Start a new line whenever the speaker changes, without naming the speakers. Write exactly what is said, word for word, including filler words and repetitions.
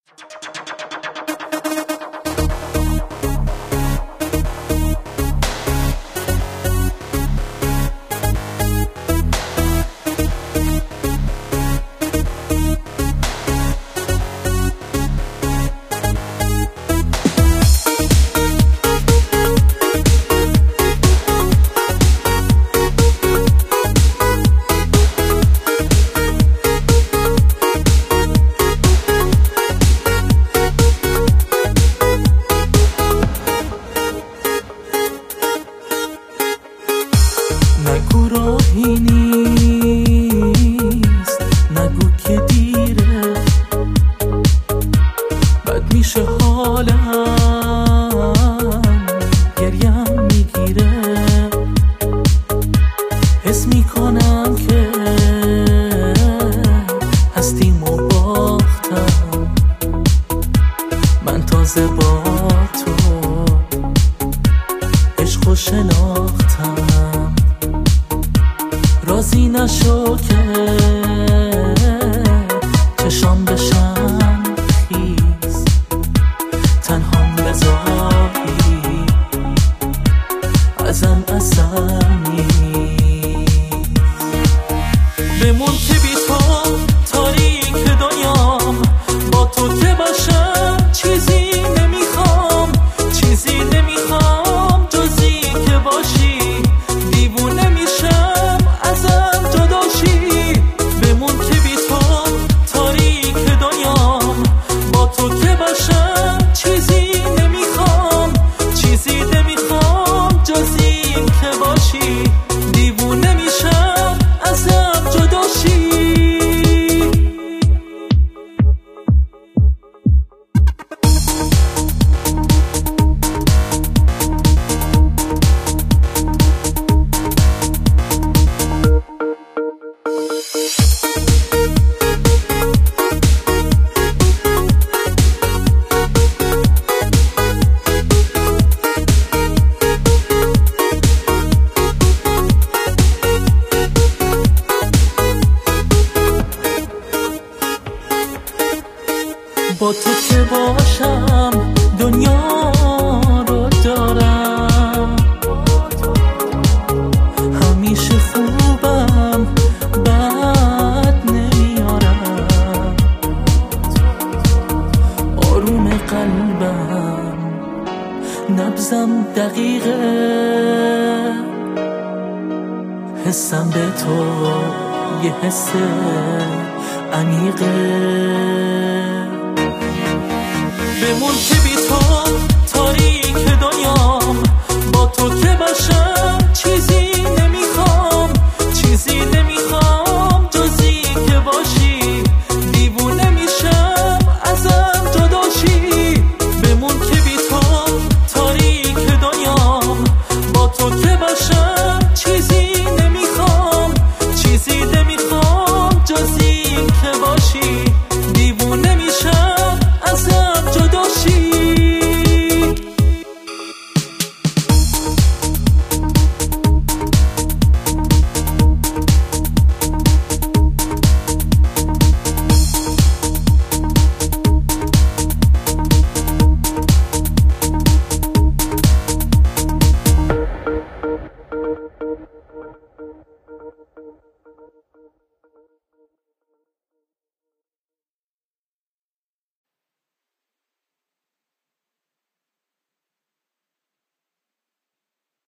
نگو راهی نیست، نگو که دیره، بد میشه حالم، گریم میگیره، حس میکنم که هستیمو باختم، من تازه با تو عشقو شناختم. راضی نشو که چشام بشن خیز، تنهام بذاری ازم اثر نیست. بمون که بی تو تاریک دنیام، با تو که باشم چیزی نمیخوام، چیزی نمیخوام جزی که باشی، دیوونه میشم ازم جداشی. بمون که بی تو تاریک دنیام، با تو که باشم چیزی نمیخوام، چیزی نمیخوام جزی که باشی، دیوونه میشم ازم جداشی. با تو که باشم دنیا رو دارم، همیشه خوبم بد نمیارم، آروم قلبم نبضم دقیقه، حسم به تو یه حس عمیقه. بمون که بی